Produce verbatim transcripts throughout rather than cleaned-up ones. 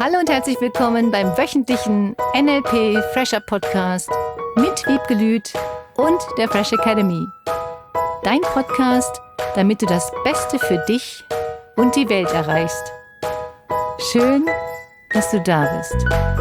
Hallo und herzlich willkommen beim wöchentlichen N L P Fresher Podcast mit Wiebke Lüth und der Fresh Academy. Dein Podcast, damit du das Beste für dich und die Welt erreichst. Schön, dass du da bist.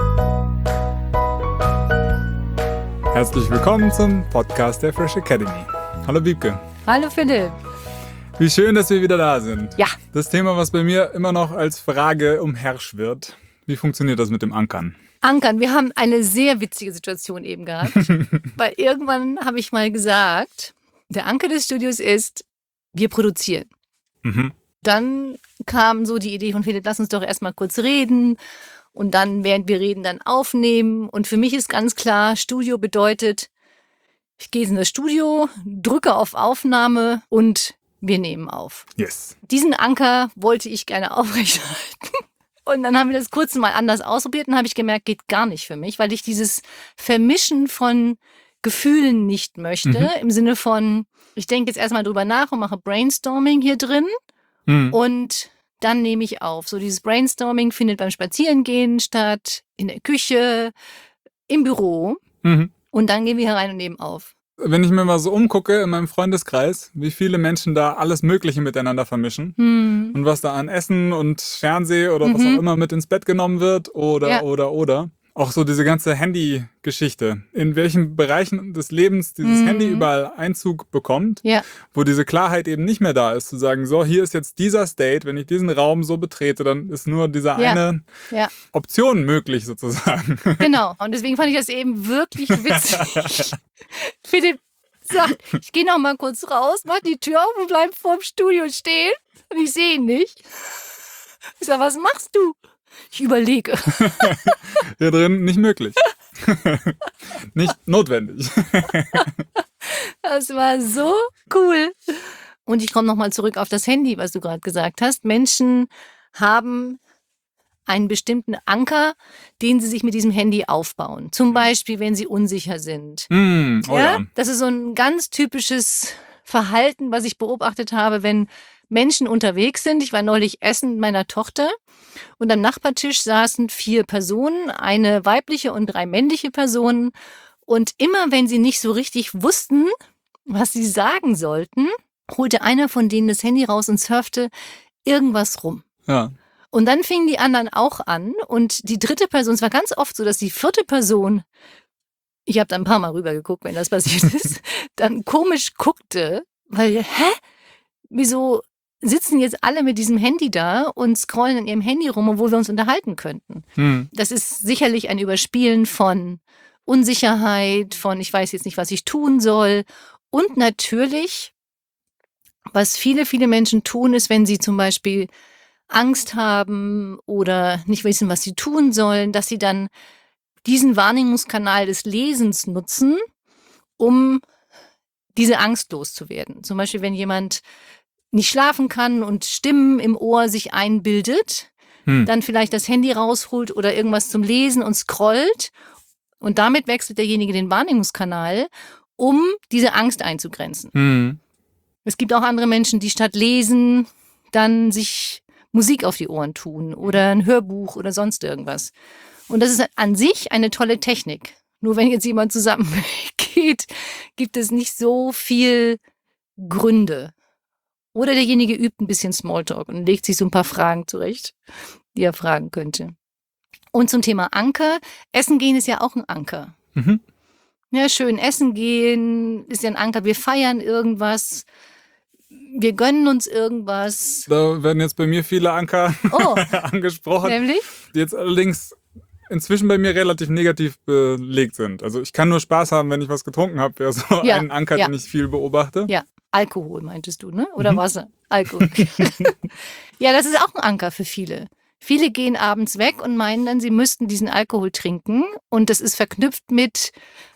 Herzlich willkommen zum Podcast der Fresh Academy. Hallo Wiebke. Hallo Philipp. Wie schön, dass wir wieder da sind. Ja. Das Thema, was bei mir immer noch als Frage umherschwirrt. Wie funktioniert das mit dem Ankern? Ankern, wir haben eine sehr witzige Situation eben gehabt. Weil irgendwann habe ich mal gesagt, der Anker des Studios ist, wir produzieren. Mhm. Dann kam so die Idee von Philipp, lass uns doch erstmal kurz reden und dann, während wir reden, dann aufnehmen. Und für mich ist ganz klar, Studio bedeutet, ich gehe in das Studio, drücke auf Aufnahme und wir nehmen auf. Yes. Diesen Anker wollte ich gerne aufrechterhalten. Und dann haben wir das kurz mal anders ausprobiert und habe ich gemerkt, geht gar nicht für mich, weil ich dieses Vermischen von Gefühlen nicht möchte. Mhm. Im Sinne von, ich denke jetzt erstmal drüber nach und mache Brainstorming hier drin mhm. und dann nehme ich auf. So dieses Brainstorming findet beim Spazierengehen statt, in der Küche, im Büro mhm. und dann gehen wir herein und nehmen auf. Wenn ich mir mal so umgucke in meinem Freundeskreis, wie viele Menschen da alles Mögliche miteinander vermischen hm. und was da an Essen und Fernseh oder mhm. was auch immer mit ins Bett genommen wird oder, ja. oder, oder. Auch so diese ganze Handy-Geschichte. In welchen Bereichen des Lebens dieses mhm. Handy überall Einzug bekommt, ja. wo diese Klarheit eben nicht mehr da ist, zu sagen, so, hier ist jetzt dieser State, wenn ich diesen Raum so betrete, dann ist nur diese ja. eine ja. Option möglich sozusagen. Genau, und deswegen fand ich das eben wirklich witzig. Philipp sagt, ich gehe noch mal kurz raus, mach die Tür auf und bleib vor dem Studio stehen und ich sehe ihn nicht. Ich sag, was machst du? Ich überlege. Hier drin nicht möglich. Nicht notwendig. Das war so cool. Und ich komme nochmal zurück auf das Handy, was du gerade gesagt hast. Menschen haben einen bestimmten Anker, den sie sich mit diesem Handy aufbauen. Zum Beispiel, wenn sie unsicher sind. Mm, oh ja, ja. Das ist so ein ganz typisches Verhalten, was ich beobachtet habe, wenn Menschen unterwegs sind. Ich war neulich essen mit meiner Tochter und am Nachbartisch saßen vier Personen, eine weibliche und drei männliche Personen. Und immer wenn sie nicht so richtig wussten, was sie sagen sollten, holte einer von denen das Handy raus und surfte irgendwas rum. Ja. Und dann fingen die anderen auch an und die dritte Person, es war ganz oft so, dass die vierte Person, ich habe da ein paar Mal rübergeguckt, wenn das passiert ist, dann komisch guckte, weil, hä? Wieso sitzen jetzt alle mit diesem Handy da und scrollen in ihrem Handy rum, obwohl wir uns unterhalten könnten? Hm. Das ist sicherlich ein Überspielen von Unsicherheit, von ich weiß jetzt nicht, was ich tun soll. Und natürlich, was viele, viele Menschen tun, ist, wenn sie zum Beispiel Angst haben oder nicht wissen, was sie tun sollen, dass sie dann diesen Wahrnehmungskanal des Lesens nutzen, um diese Angst loszuwerden. Zum Beispiel, wenn jemand nicht schlafen kann und Stimmen im Ohr sich einbildet, hm. dann vielleicht das Handy rausholt oder irgendwas zum Lesen und scrollt und damit wechselt derjenige den Wahrnehmungskanal, um diese Angst einzugrenzen. Hm. Es gibt auch andere Menschen, die statt lesen dann sich Musik auf die Ohren tun oder ein Hörbuch oder sonst irgendwas. Und das ist an sich eine tolle Technik. Nur wenn jetzt jemand zusammen geht, gibt es nicht so viel Gründe. Oder derjenige übt ein bisschen Smalltalk und legt sich so ein paar Fragen zurecht, die er fragen könnte. Und zum Thema Anker. Essen gehen ist ja auch ein Anker. Mhm. Ja, schön essen gehen ist ja ein Anker. Wir feiern irgendwas. Wir gönnen uns irgendwas. Da werden jetzt bei mir viele Anker oh, angesprochen. Nämlich? Die jetzt allerdings inzwischen bei mir relativ negativ belegt sind. Also ich kann nur Spaß haben, wenn ich was getrunken habe. Wäre so ja, ein Anker, ja. den ich viel beobachte. Ja, Alkohol meintest du, ne? Oder mhm. Wasser? Alkohol. Ja, das ist auch ein Anker für viele. Viele gehen abends weg und meinen dann, sie müssten diesen Alkohol trinken. Und das ist verknüpft mit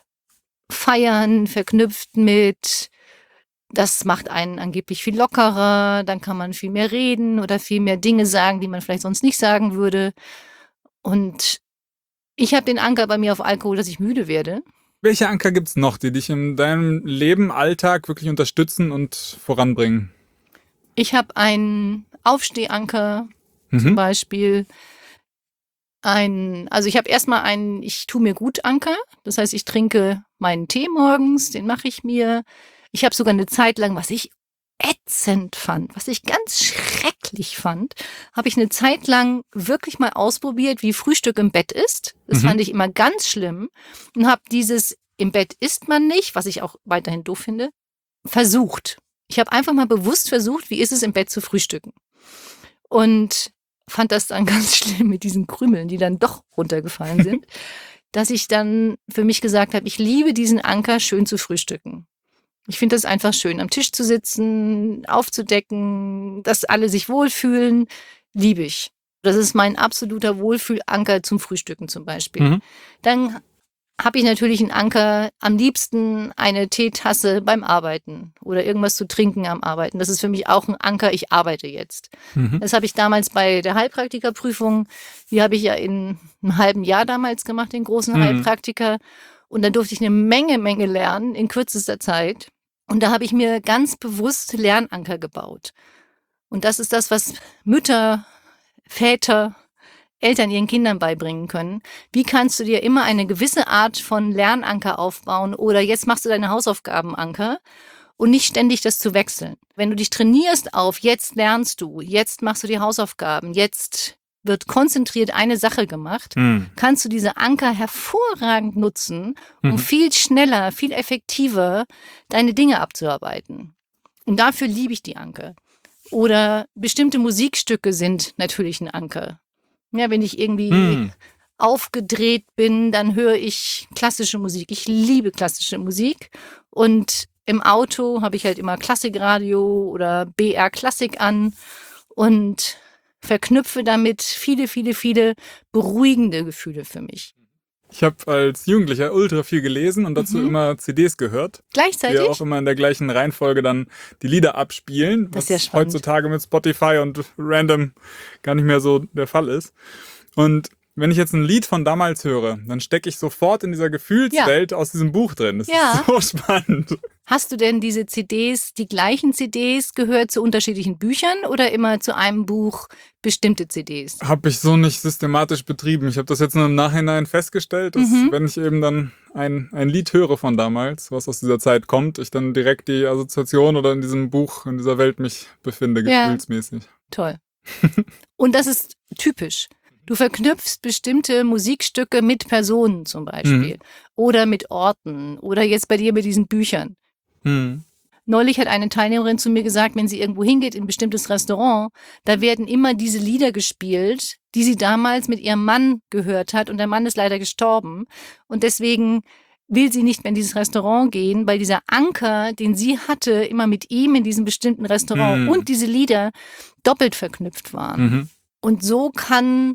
Feiern, verknüpft mit, das macht einen angeblich viel lockerer, dann kann man viel mehr reden oder viel mehr Dinge sagen, die man vielleicht sonst nicht sagen würde. Und ich habe den Anker bei mir auf Alkohol, dass ich müde werde. Welche Anker gibt es noch, die dich in deinem Leben, Alltag wirklich unterstützen und voranbringen? Ich habe einen Aufstehanker mhm. zum Beispiel. ein, also ich habe erstmal einen Ich tu mir gut Anker. Das heißt, ich trinke meinen Tee morgens, den mache ich mir. Ich habe sogar eine Zeit lang, was ich ätzend fand, was ich ganz schrecklich fand, habe ich eine Zeit lang wirklich mal ausprobiert, wie Frühstück im Bett ist. Das Mhm. fand ich immer ganz schlimm und habe dieses im Bett isst man nicht, was ich auch weiterhin doof finde, versucht. Ich habe einfach mal bewusst versucht, wie ist es im Bett zu frühstücken. Und fand das dann ganz schlimm mit diesen Krümeln, die dann doch runtergefallen sind, dass ich dann für mich gesagt habe, ich liebe diesen Anker, schön zu frühstücken. Ich finde das einfach schön, am Tisch zu sitzen, aufzudecken, dass alle sich wohlfühlen, liebe ich. Das ist mein absoluter Wohlfühlanker zum Frühstücken zum Beispiel. Mhm. Dann habe ich natürlich einen Anker, am liebsten eine Teetasse beim Arbeiten oder irgendwas zu trinken am Arbeiten. Das ist für mich auch ein Anker, ich arbeite jetzt. Mhm. Das habe ich damals bei der Heilpraktikerprüfung, die habe ich ja in einem halben Jahr damals gemacht, den großen Mhm. Heilpraktiker. Und dann durfte ich eine Menge, Menge lernen in kürzester Zeit. Und da habe ich mir ganz bewusst Lernanker gebaut. Und das ist das, was Mütter, Väter, Eltern ihren Kindern beibringen können. Wie kannst du dir immer eine gewisse Art von Lernanker aufbauen oder jetzt machst du deine Hausaufgabenanker und nicht ständig das zu wechseln. Wenn du dich trainierst auf, jetzt lernst du, jetzt machst du die Hausaufgaben, jetzt wird konzentriert eine Sache gemacht, Mhm. kannst du diese Anker hervorragend nutzen, um Mhm. viel schneller, viel effektiver deine Dinge abzuarbeiten. Und dafür liebe ich die Anker. Oder bestimmte Musikstücke sind natürlich ein Anker. Ja, wenn ich irgendwie Mhm. aufgedreht bin, dann höre ich klassische Musik. Ich liebe klassische Musik. Und im Auto habe ich halt immer Klassikradio oder B R Klassik an und verknüpfe damit viele, viele, viele beruhigende Gefühle für mich. Ich habe als Jugendlicher ultra viel gelesen und dazu Mhm. immer C Ds gehört, die Gleichzeitig? auch immer in der gleichen Reihenfolge dann die Lieder abspielen, Das ist was sehr spannend. heutzutage mit Spotify und random gar nicht mehr so der Fall ist. Und wenn ich jetzt ein Lied von damals höre, dann stecke ich sofort in dieser Gefühlswelt aus diesem Buch drin. Das Ja. ist so spannend. Hast du denn diese C Ds, die gleichen C Ds, gehört zu unterschiedlichen Büchern oder immer zu einem Buch bestimmte C Ds? Habe ich so nicht systematisch betrieben. Ich habe das jetzt nur im Nachhinein festgestellt, dass Mhm. wenn ich eben dann ein, ein Lied höre von damals, was aus dieser Zeit kommt, ich dann direkt die Assoziation oder in diesem Buch, in dieser Welt mich befinde, Ja. gefühlsmäßig. Toll. Und das ist typisch. Du verknüpfst bestimmte Musikstücke mit Personen zum Beispiel oder mit Orten oder jetzt bei dir mit diesen Büchern. Hm. Neulich hat eine Teilnehmerin zu mir gesagt, wenn sie irgendwo hingeht, in ein bestimmtes Restaurant, da werden immer diese Lieder gespielt, die sie damals mit ihrem Mann gehört hat und der Mann ist leider gestorben und deswegen will sie nicht mehr in dieses Restaurant gehen, weil dieser Anker, den sie hatte, immer mit ihm in diesem bestimmten Restaurant Hm. und diese Lieder doppelt verknüpft waren. Mhm. Und so kann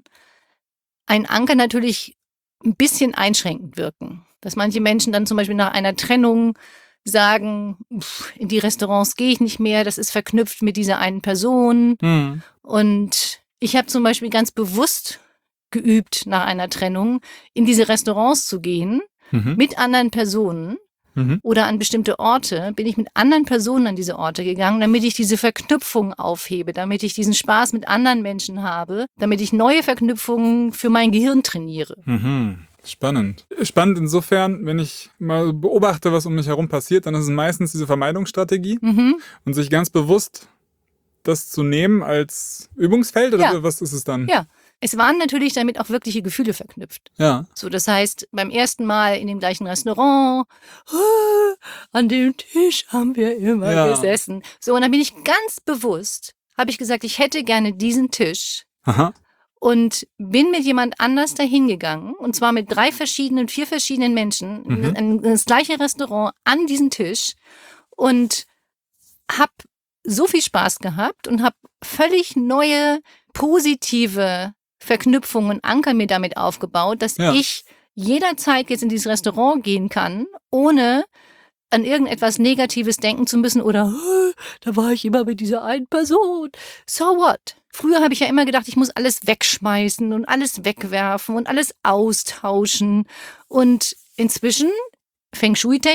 ein Anker natürlich ein bisschen einschränkend wirken. Dass manche Menschen dann zum Beispiel nach einer Trennung sagen, pff, in die Restaurants gehe ich nicht mehr, das ist verknüpft mit dieser einen Person. Hm. Und ich habe zum Beispiel ganz bewusst geübt, nach einer Trennung in diese Restaurants zu gehen, Mhm. mit anderen Personen Mhm. oder an bestimmte Orte, bin ich mit anderen Personen an diese Orte gegangen, damit ich diese Verknüpfung aufhebe, damit ich diesen Spaß mit anderen Menschen habe, damit ich neue Verknüpfungen für mein Gehirn trainiere. Mhm. Spannend. Spannend insofern, wenn ich mal beobachte, was um mich herum passiert, dann ist es meistens diese Vermeidungsstrategie Mhm. und sich ganz bewusst das zu nehmen als Übungsfeld oder Ja. was ist es dann? Ja. Es waren natürlich damit auch wirkliche Gefühle verknüpft. Ja. So, das heißt, beim ersten Mal in dem gleichen Restaurant, ah, an dem Tisch haben wir immer Ja. gesessen. So, und dann bin ich ganz bewusst, habe ich gesagt, ich hätte gerne diesen Tisch Aha. und bin mit jemand anders dahin gegangen und zwar mit drei verschiedenen, vier verschiedenen Menschen Mhm. in, in das gleiche Restaurant an diesen Tisch und habe so viel Spaß gehabt und habe völlig neue, positive Verknüpfungen, Anker mir damit aufgebaut, dass Ja. ich jederzeit jetzt in dieses Restaurant gehen kann, ohne an irgendetwas Negatives denken zu müssen oder "Ah, da war ich immer mit dieser einen Person. So what? Früher habe ich ja immer gedacht, ich muss alles wegschmeißen und alles wegwerfen und alles austauschen. Und inzwischen, Feng Shui-technisch,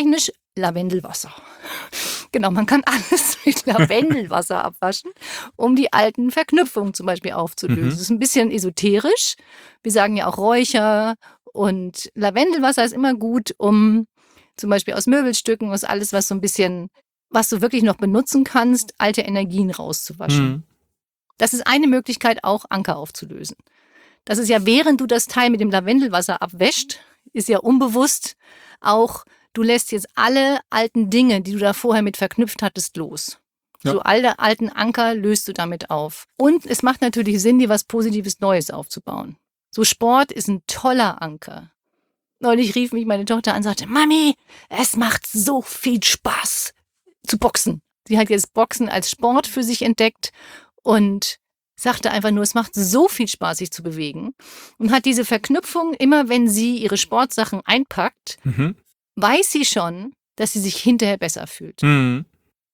Lavendelwasser. Genau, man kann alles mit Lavendelwasser abwaschen, um die alten Verknüpfungen zum Beispiel aufzulösen. Mhm. Das ist ein bisschen esoterisch. Wir sagen ja auch Räucher. Und Lavendelwasser ist immer gut, um zum Beispiel aus Möbelstücken, aus alles, was so ein bisschen, was du wirklich noch benutzen kannst, alte Energien rauszuwaschen. Mhm. Das ist eine Möglichkeit, auch Anker aufzulösen. Das ist ja, während du das Teil mit dem Lavendelwasser abwäscht, ist ja unbewusst auch, du lässt jetzt alle alten Dinge, die du da vorher mit verknüpft hattest, los. Ja. So alle alten Anker löst du damit auf. Und es macht natürlich Sinn, dir was Positives Neues aufzubauen. So Sport ist ein toller Anker. Neulich rief mich meine Tochter an und sagte, Mami, es macht so viel Spaß zu boxen. Sie hat jetzt Boxen als Sport für sich entdeckt und sagte einfach nur, es macht so viel Spaß, sich zu bewegen. Und hat diese Verknüpfung, immer wenn sie ihre Sportsachen einpackt, Mhm. weiß sie schon, dass sie sich hinterher besser fühlt. Mhm.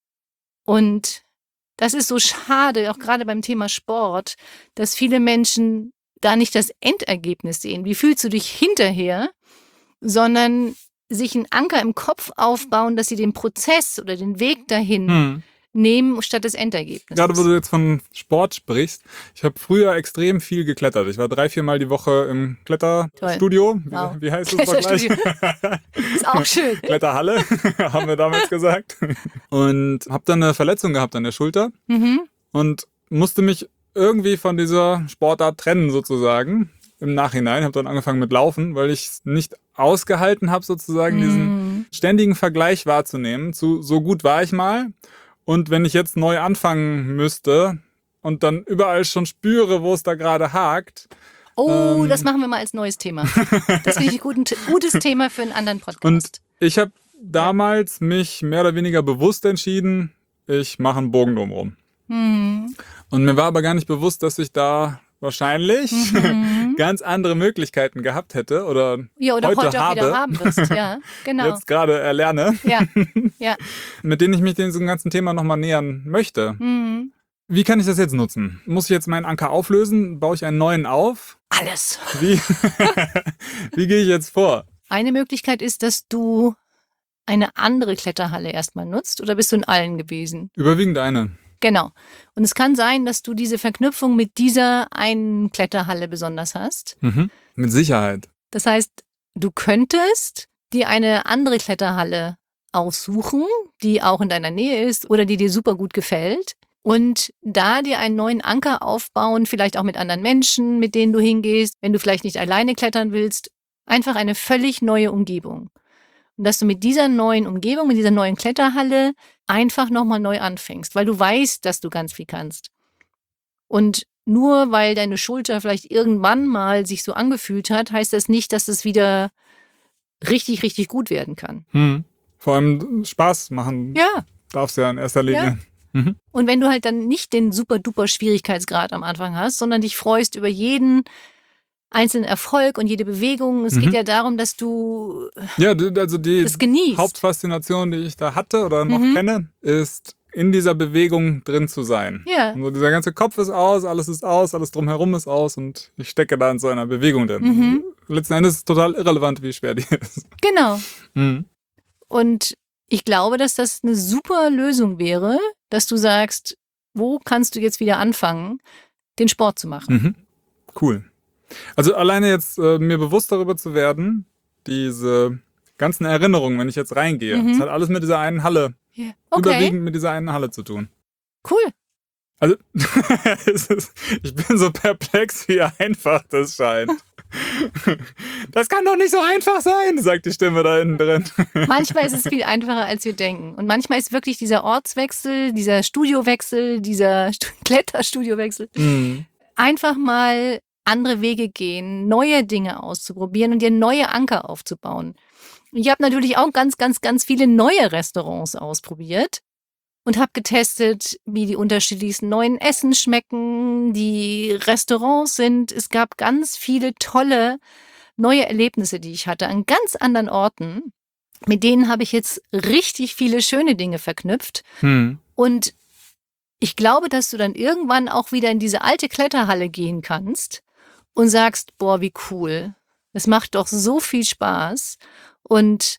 Und das ist so schade, auch gerade beim Thema Sport, dass viele Menschen da nicht das Endergebnis sehen. Wie fühlst du dich hinterher? Sondern sich einen Anker im Kopf aufbauen, dass sie den Prozess oder den Weg dahin Mhm. nehmen, statt des Endergebnisses. Gerade wo du jetzt von Sport sprichst, ich habe früher extrem viel geklettert. Ich war drei, viermal die Woche im Kletterstudio. Wie, Wow. wie heißt das noch gleich? Ist auch schön. Kletterhalle, haben wir damals gesagt. Und habe dann eine Verletzung gehabt an der Schulter Mhm. und musste mich irgendwie von dieser Sportart trennen sozusagen. Im Nachhinein habe dann angefangen mit Laufen, weil ich es nicht ausgehalten habe, sozusagen diesen Mhm. ständigen Vergleich wahrzunehmen. Zu so gut war ich mal. Und wenn ich jetzt neu anfangen müsste und dann überall schon spüre, wo es da gerade hakt. Oh, Ähm. das machen wir mal als neues Thema. Das finde ich ein guten, gutes Thema für einen anderen Podcast. Und ich habe damals mich mehr oder weniger bewusst entschieden, ich mache einen Bogen drumherum. Mhm. Und mir war aber gar nicht bewusst, dass ich da wahrscheinlich Mhm. ganz andere Möglichkeiten gehabt hätte oder, Ja, oder heute, heute, auch habe, wieder haben wirst. Ja, genau. jetzt gerade erlerne, Ja, ja. mit denen ich mich diesem ganzen Thema nochmal nähern möchte. Mhm. Wie kann ich das jetzt nutzen? Muss ich jetzt meinen Anker auflösen? Baue ich einen neuen auf? Alles. Wie, wie gehe ich jetzt vor? Eine Möglichkeit ist, dass du eine andere Kletterhalle erstmal nutzt, oder bist du in allen gewesen? Überwiegend eine. Genau. Und es kann sein, dass du diese Verknüpfung mit dieser einen Kletterhalle besonders hast. Mhm. Mit Sicherheit. Das heißt, du könntest dir eine andere Kletterhalle aussuchen, die auch in deiner Nähe ist oder die dir super gut gefällt. Und da dir einen neuen Anker aufbauen, vielleicht auch mit anderen Menschen, mit denen du hingehst, wenn du vielleicht nicht alleine klettern willst, einfach eine völlig neue Umgebung. Und dass du mit dieser neuen Umgebung, mit dieser neuen Kletterhalle einfach nochmal neu anfängst, weil du weißt, dass du ganz viel kannst. Und nur weil deine Schulter vielleicht irgendwann mal sich so angefühlt hat, heißt das nicht, dass es wieder richtig, richtig gut werden kann. Hm. Vor allem Spaß machen Ja. darf es ja in erster Linie. Mhm. Und wenn du halt dann nicht den super duper Schwierigkeitsgrad am Anfang hast, sondern dich freust über jeden einzelnen Erfolg und jede Bewegung. Es Mhm. geht ja darum, dass du Ja, d- also die das genießt. Hauptfaszination, die ich da hatte oder noch Mhm. kenne, ist in dieser Bewegung drin zu sein. Ja. Und so dieser ganze Kopf ist aus, alles ist aus, alles drumherum ist aus und ich stecke da in so einer Bewegung drin. Mhm. Letzten Endes ist es total irrelevant, wie schwer die ist. Genau. Mhm. Und ich glaube, dass das eine super Lösung wäre, dass du sagst, wo kannst du jetzt wieder anfangen, den Sport zu machen? Mhm. Cool. Also alleine jetzt äh, mir bewusst darüber zu werden, diese ganzen Erinnerungen, wenn ich jetzt reingehe, Mhm. das hat alles mit dieser einen Halle, Ja. Okay, überwiegend mit dieser einen Halle zu tun. cool. Also es ist, ich bin so perplex, wie einfach das scheint. Das kann doch nicht so einfach sein, sagt die Stimme da innen drin. Manchmal ist es viel einfacher, als wir denken. Und manchmal ist wirklich dieser Ortswechsel, dieser Studiowechsel, dieser Stu- Kletterstudiowechsel, Mhm. einfach mal andere Wege gehen, neue Dinge auszuprobieren und dir neue Anker aufzubauen. Ich habe natürlich auch ganz, ganz, ganz viele neue Restaurants ausprobiert und habe getestet, wie die unterschiedlichsten neuen Essen schmecken, die Restaurants sind. Es gab ganz viele tolle neue Erlebnisse, die ich hatte an ganz anderen Orten. Mit denen habe ich jetzt richtig viele schöne Dinge verknüpft. Mhm. Und ich glaube, dass du dann irgendwann auch wieder in diese alte Kletterhalle gehen kannst und sagst, boah, wie cool. Es macht doch so viel Spaß. Und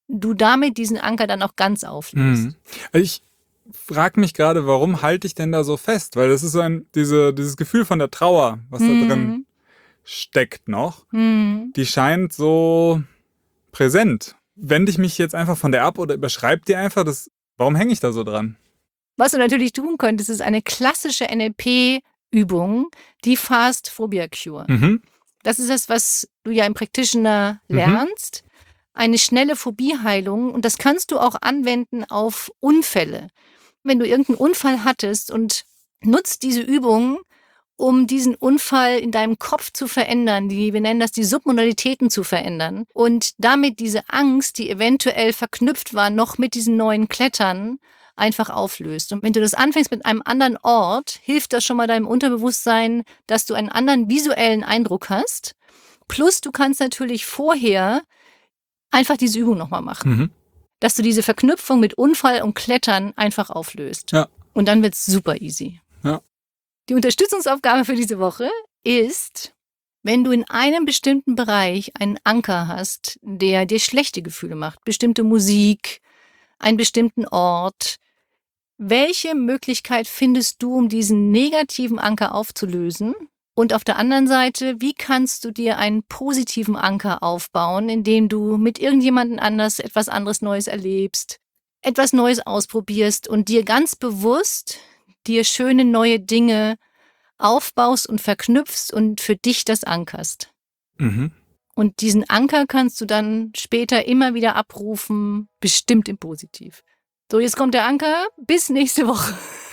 du damit diesen Anker dann auch ganz auflöst. Mhm. Ich frage mich gerade, warum halte ich denn da so fest? Weil das ist so ein, diese, dieses Gefühl von der Trauer, was Mhm. da drin steckt noch, Mhm. die scheint so präsent. Wende ich mich jetzt einfach von der ab oder überschreibt die einfach das? Warum hänge ich da so dran? Was du natürlich tun könntest, ist eine klassische N L P-Übung, die Fast Phobia Cure. Mhm. Das ist das, was du ja im Practitioner lernst. Mhm. Eine schnelle Phobieheilung. Und das kannst du auch anwenden auf Unfälle. Wenn du irgendeinen Unfall hattest und nutzt diese Übung, um diesen Unfall in deinem Kopf zu verändern, die, wir nennen das die Submodalitäten zu verändern und damit diese Angst, die eventuell verknüpft war, noch mit diesen neuen Klettern, einfach auflöst. Und wenn du das anfängst mit einem anderen Ort, hilft das schon mal deinem Unterbewusstsein, dass du einen anderen visuellen Eindruck hast. Plus du kannst natürlich vorher einfach diese Übung nochmal machen. Mhm. Dass du diese Verknüpfung mit Unfall und Klettern einfach auflöst. Ja. Und dann wird's super easy. Ja. Die Unterstützungsaufgabe für diese Woche ist, wenn du in einem bestimmten Bereich einen Anker hast, der dir schlechte Gefühle macht, bestimmte Musik, einen bestimmten Ort, welche Möglichkeit findest du, um diesen negativen Anker aufzulösen? Und auf der anderen Seite, wie kannst du dir einen positiven Anker aufbauen, indem du mit irgendjemandem anders etwas anderes Neues erlebst, etwas Neues ausprobierst und dir ganz bewusst dir schöne neue Dinge aufbaust und verknüpfst und für dich das ankerst. Mhm. Und diesen Anker kannst du dann später immer wieder abrufen, bestimmt im Positiv. So, jetzt kommt der Anker. Bis nächste Woche.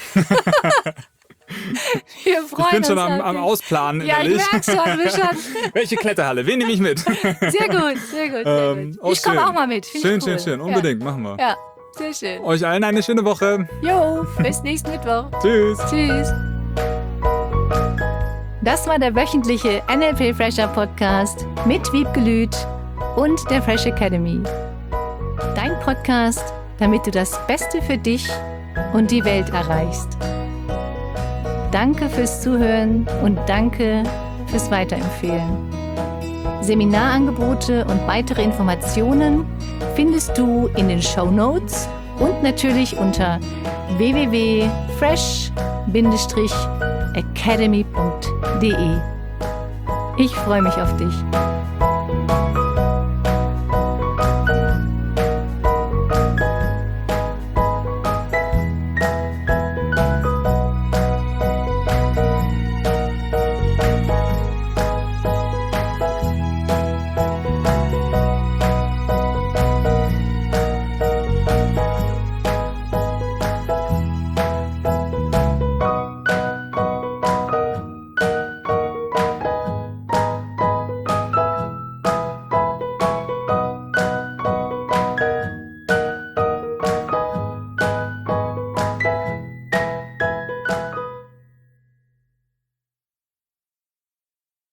Wir freuen ich bin uns schon am, am Ausplanen Ja, innerlich. ich merk's schon, wir schon. Welche Kletterhalle? Wen nehme ich mit? Sehr gut, sehr gut, sehr Ähm, gut. oh, Ich komme schön. auch mal mit. Find Schön, ich cool. schön, schön. Unbedingt, machen wir. Ja, ja, sehr schön. Euch allen eine schöne Woche. Jo, bis nächsten Mittwoch. Tschüss. Tschüss. Das war der wöchentliche N L P Fresher Podcast mit Wiebke und der Fresh Academy. Dein Podcast, damit du das Beste für dich und die Welt erreichst. Danke fürs Zuhören und danke fürs Weiterempfehlen. Seminarangebote und weitere Informationen findest du in den Shownotes und natürlich unter w w w punkt fresh academy punkt d e. Ich freue mich auf dich.